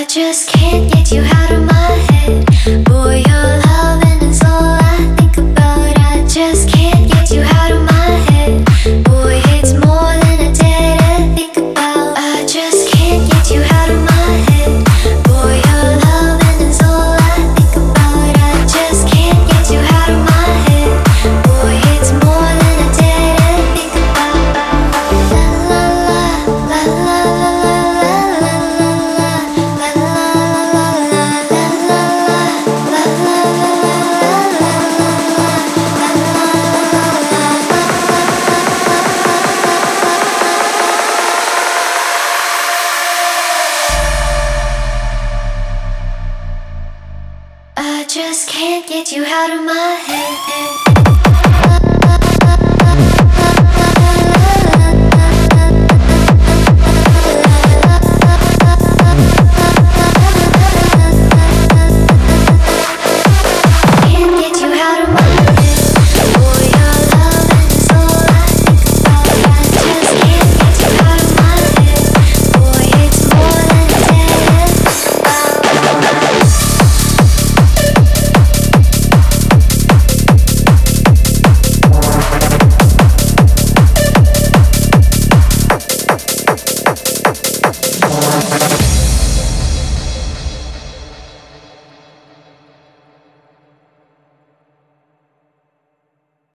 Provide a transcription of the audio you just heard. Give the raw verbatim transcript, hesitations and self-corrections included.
just can't get you out of my head. Boy, your loving is all I think about. I just can't get you out of my head. Boy, it's more than I dare to think about. I just can't get you out of my head. Boy, your loving is all I think about. I just can't get you out of my head. Boy, it's more than I dare to think about. La la la la la la la la la I just can't get you out of my head.